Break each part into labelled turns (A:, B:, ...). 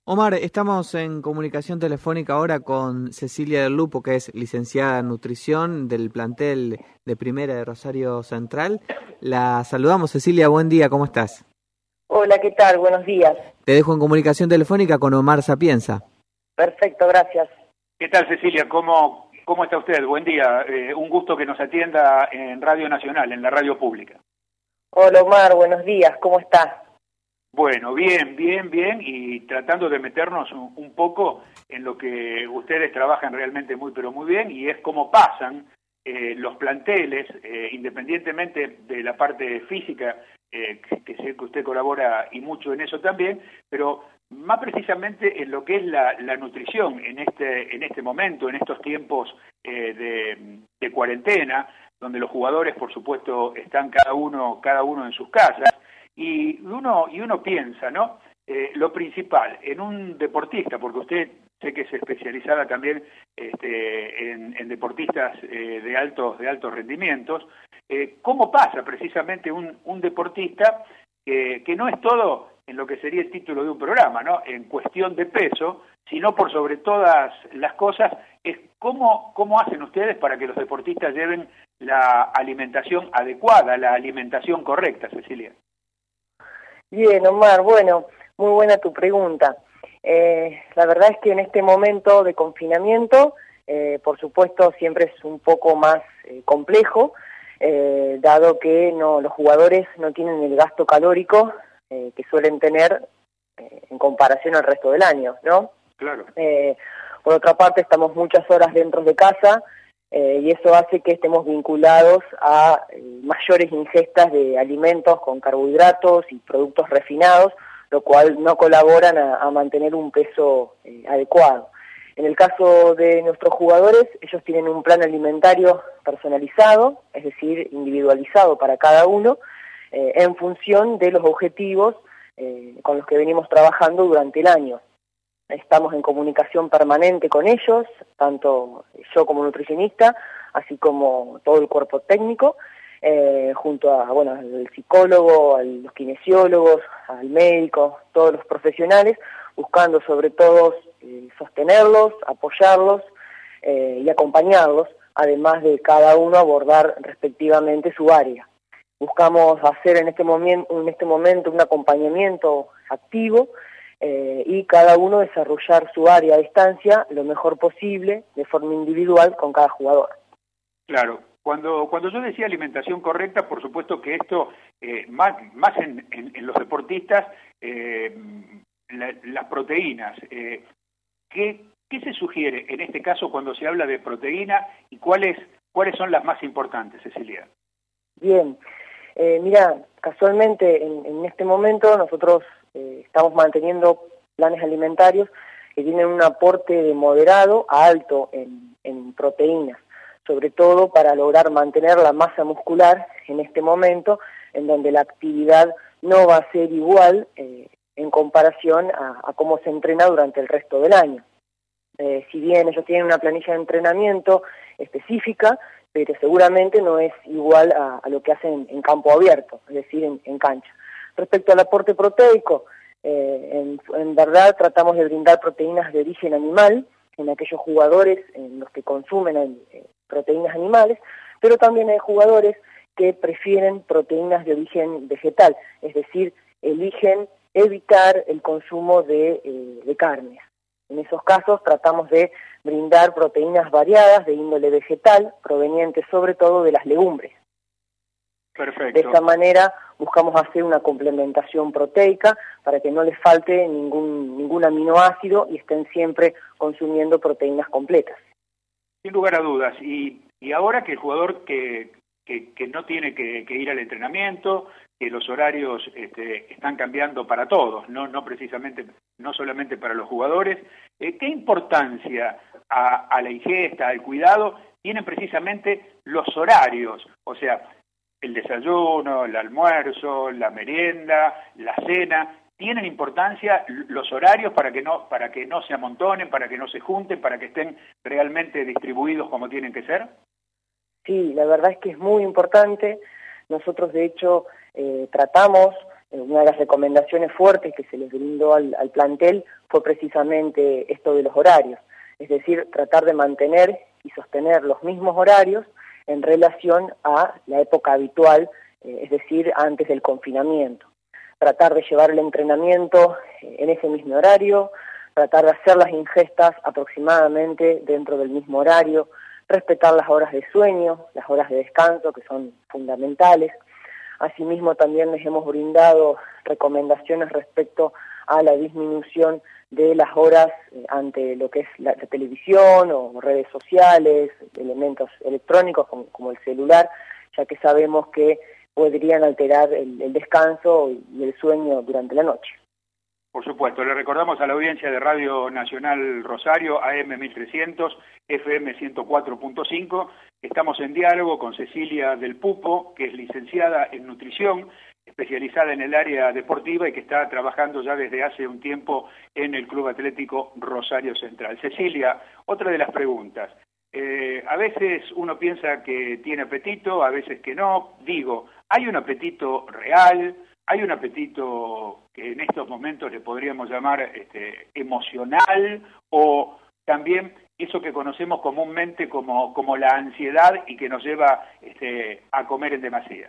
A: Omar, estamos en comunicación telefónica ahora con Cecilia del Lupo, que es licenciada en nutrición del plantel de Primera de Rosario Central. La saludamos, Cecilia, buen día, ¿cómo estás?
B: Hola, ¿qué tal? Buenos días.
A: Te dejo en comunicación telefónica con Omar Sapienza.
B: Perfecto, gracias.
C: ¿Qué tal, Cecilia? ¿Cómo está usted? Buen día. Un gusto que nos atienda en Radio Nacional, en la radio pública.
B: Hola, Omar, buenos días. ¿Cómo estás?
C: Bueno, bien, y tratando de meternos un poco en lo que ustedes trabajan realmente muy, pero muy bien, y es cómo pasan los planteles, independientemente de la parte física, que sé que usted colabora y mucho en eso también, pero más precisamente en lo que es la nutrición en este momento, en estos tiempos de cuarentena, donde los jugadores, por supuesto, están cada uno en sus casas. Y uno piensa, ¿no? Lo principal, en un deportista, porque usted sé que es especializada también en deportistas de altos rendimientos, ¿cómo pasa precisamente un deportista que no es todo en lo que sería el título de un programa, ¿no? En cuestión de peso, sino por sobre todas las cosas, es cómo hacen ustedes para que los deportistas lleven la alimentación adecuada, la alimentación correcta, Cecilia?
B: Bien, Omar, bueno, muy buena tu pregunta. La verdad es que en este momento de confinamiento, por supuesto, siempre es un poco más complejo, dado que los jugadores no tienen el gasto calórico que suelen tener en comparación al resto del año, ¿no?
C: Claro.
B: Por otra parte, estamos muchas horas dentro de casa, y eso hace que estemos vinculados a mayores ingestas de alimentos con carbohidratos y productos refinados, lo cual no colaboran a mantener un peso adecuado. En el caso de nuestros jugadores, ellos tienen un plan alimentario personalizado, es decir, individualizado para cada uno, en función de los objetivos con los que venimos trabajando durante el año. Estamos en comunicación permanente con ellos, tanto yo como nutricionista, así como todo el cuerpo técnico, junto al psicólogo, a los kinesiólogos, al médico, todos los profesionales, buscando sobre todo sostenerlos, apoyarlos y acompañarlos, además de cada uno abordar respectivamente su área. Buscamos hacer en este momento un acompañamiento activo, y cada uno desarrollar su área a distancia lo mejor posible, de forma individual, con cada jugador.
C: Claro, cuando yo decía alimentación correcta, por supuesto que esto, más en los deportistas, las proteínas, ¿qué se sugiere en este caso cuando se habla de proteína y cuáles son las más importantes, Cecilia?
B: Bien, mira, casualmente en este momento nosotros estamos manteniendo planes alimentarios que tienen un aporte de moderado a alto en proteínas, sobre todo para lograr mantener la masa muscular en este momento, en donde la actividad no va a ser igual en comparación a cómo se entrena durante el resto del año. Si bien ellos tienen una planilla de entrenamiento específica, pero seguramente no es igual a lo que hacen en campo abierto, es decir, en cancha. Respecto al aporte proteico, en verdad tratamos de brindar proteínas de origen animal en aquellos jugadores en los que consumen proteínas animales, pero también hay jugadores que prefieren proteínas de origen vegetal, es decir, eligen evitar el consumo de carnes. En esos casos tratamos de brindar proteínas variadas de índole vegetal, provenientes sobre todo de las legumbres.
C: Perfecto.
B: De esta manera buscamos hacer una complementación proteica para que no les falte ningún aminoácido y estén siempre consumiendo proteínas completas.
C: Sin lugar a dudas. Y ahora que el jugador que no tiene que ir al entrenamiento, que los horarios están cambiando para todos, no precisamente, no solamente para los jugadores, ¿qué importancia a la ingesta, al cuidado, tienen precisamente los horarios? O sea, el desayuno, el almuerzo, la merienda, la cena, ¿tienen importancia los horarios para que no se amontonen, para que no se junten, para que estén realmente distribuidos como tienen que ser?
B: Sí, la verdad es que es muy importante. Nosotros, de hecho, tratamos una de las recomendaciones fuertes que se les brindó al plantel fue precisamente esto de los horarios, es decir, tratar de mantener y sostener los mismos horarios en relación a la época habitual, es decir, antes del confinamiento. Tratar de llevar el entrenamiento en ese mismo horario, tratar de hacer las ingestas aproximadamente dentro del mismo horario, respetar las horas de sueño, las horas de descanso, que son fundamentales. Asimismo, también les hemos brindado recomendaciones respecto a la disminución de las horas ante lo que es la televisión o redes sociales, elementos electrónicos como el celular, ya que sabemos que podrían alterar el descanso y el sueño durante la noche.
C: Por supuesto, le recordamos a la audiencia de Radio Nacional Rosario, AM 1300, FM 104.5, estamos en diálogo con Cecilia del Pupo, que es licenciada en nutrición, especializada en el área deportiva y que está trabajando ya desde hace un tiempo en el Club Atlético Rosario Central. Cecilia, otra de las preguntas. A veces uno piensa que tiene apetito, a veces que no. Digo, ¿hay un apetito real? ¿Hay un apetito que en estos momentos le podríamos llamar emocional? ¿O también eso que conocemos comúnmente como la ansiedad y que nos lleva a comer en demasía?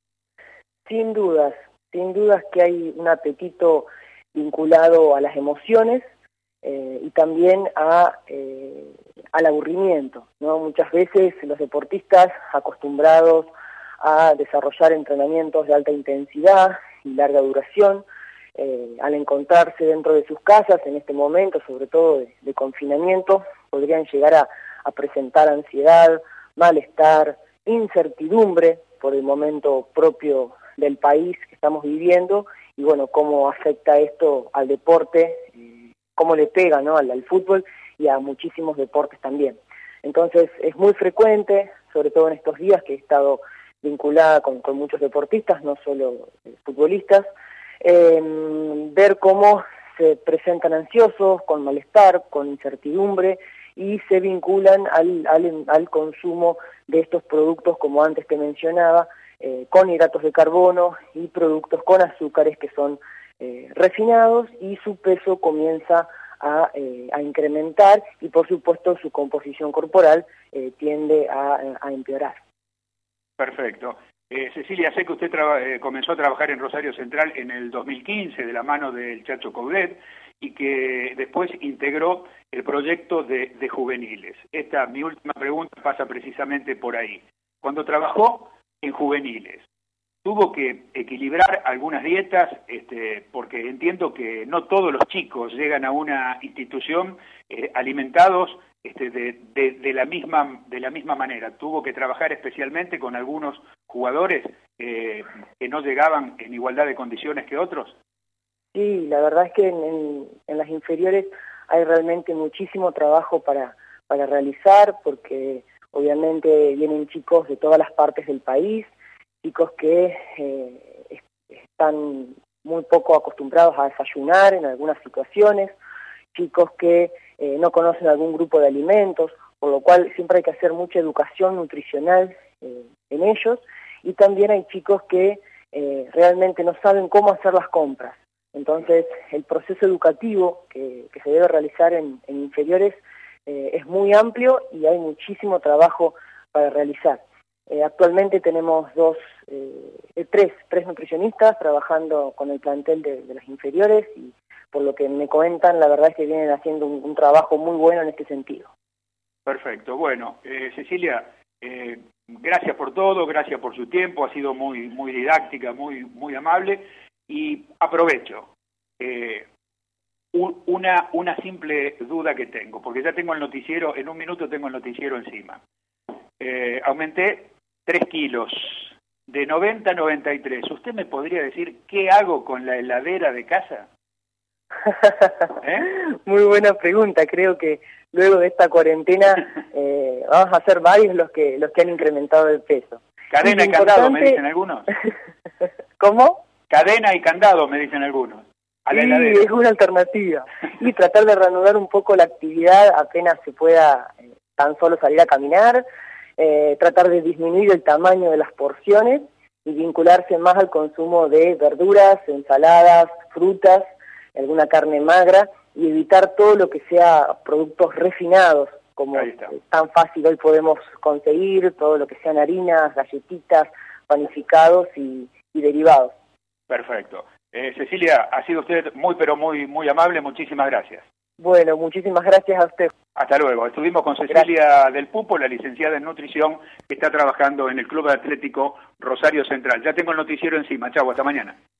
B: Sin dudas que hay un apetito vinculado a las emociones y también al aburrimiento, ¿no? Muchas veces los deportistas acostumbrados a desarrollar entrenamientos de alta intensidad y larga duración, al encontrarse dentro de sus casas en este momento, sobre todo de confinamiento, podrían llegar a presentar ansiedad, malestar, incertidumbre por el momento propio del país que estamos viviendo y bueno, cómo afecta esto al deporte, cómo le pega, ¿no?, al fútbol y a muchísimos deportes también. Entonces es muy frecuente, sobre todo en estos días que he estado vinculada con muchos deportistas, no solo futbolistas, ver cómo se presentan ansiosos, con malestar, con incertidumbre y se vinculan al consumo de estos productos, como antes te mencionaba, con hidratos de carbono y productos con azúcares que son refinados y su peso comienza a incrementar y por supuesto su composición corporal tiende a empeorar.
C: Perfecto. Cecilia, sé que usted comenzó a trabajar en Rosario Central en el 2015 de la mano del Chacho Coudet y que después integró el proyecto de juveniles. Mi última pregunta pasa precisamente por ahí. Cuando trabajó en juveniles, ¿tuvo que equilibrar algunas dietas? Porque entiendo que no todos los chicos llegan a una institución alimentados de la misma manera. ¿Tuvo que trabajar especialmente con algunos jugadores que no llegaban en igualdad de condiciones que otros?
B: Sí, la verdad es que en las inferiores hay realmente muchísimo trabajo para realizar, porque obviamente vienen chicos de todas las partes del país, chicos que están muy poco acostumbrados a desayunar en algunas situaciones, chicos que no conocen algún grupo de alimentos, por lo cual siempre hay que hacer mucha educación nutricional en ellos, y también hay chicos que realmente no saben cómo hacer las compras. Entonces, el proceso educativo que se debe realizar en inferiores es muy amplio y hay muchísimo trabajo para realizar. Actualmente tenemos tres nutricionistas trabajando con el plantel de las inferiores y por lo que me comentan, la verdad es que vienen haciendo un trabajo muy bueno en este sentido.
C: Perfecto. Bueno, Cecilia, gracias por todo, gracias por su tiempo, ha sido muy didáctica, muy amable y aprovecho una simple duda que tengo, porque ya tengo el noticiero, en un minuto tengo el noticiero encima. Aumenté 3 kilos, de 90 a 93. ¿Usted me podría decir qué hago con la heladera de casa?
B: Muy buena pregunta. Creo que luego de esta cuarentena vamos a ser varios los que han incrementado el peso.
C: Cadena y candado, me dicen algunos.
B: ¿Cómo?
C: Cadena y candado, me dicen algunos.
B: Sí, es una alternativa. Y tratar de reanudar un poco la actividad apenas se pueda tan solo salir a caminar, tratar de disminuir el tamaño de las porciones y vincularse más al consumo de verduras, ensaladas, frutas, alguna carne magra, y evitar todo lo que sea productos refinados, como tan fácil hoy podemos conseguir, todo lo que sean harinas, galletitas, panificados y derivados.
C: Perfecto. Cecilia, ha sido usted muy, pero muy amable. Muchísimas gracias.
B: Bueno, muchísimas gracias a usted.
C: Hasta luego. Estuvimos con Cecilia del Pupo, la licenciada en nutrición, que está trabajando en el Club Atlético Rosario Central. Ya tengo el noticiero encima. Chau, hasta mañana.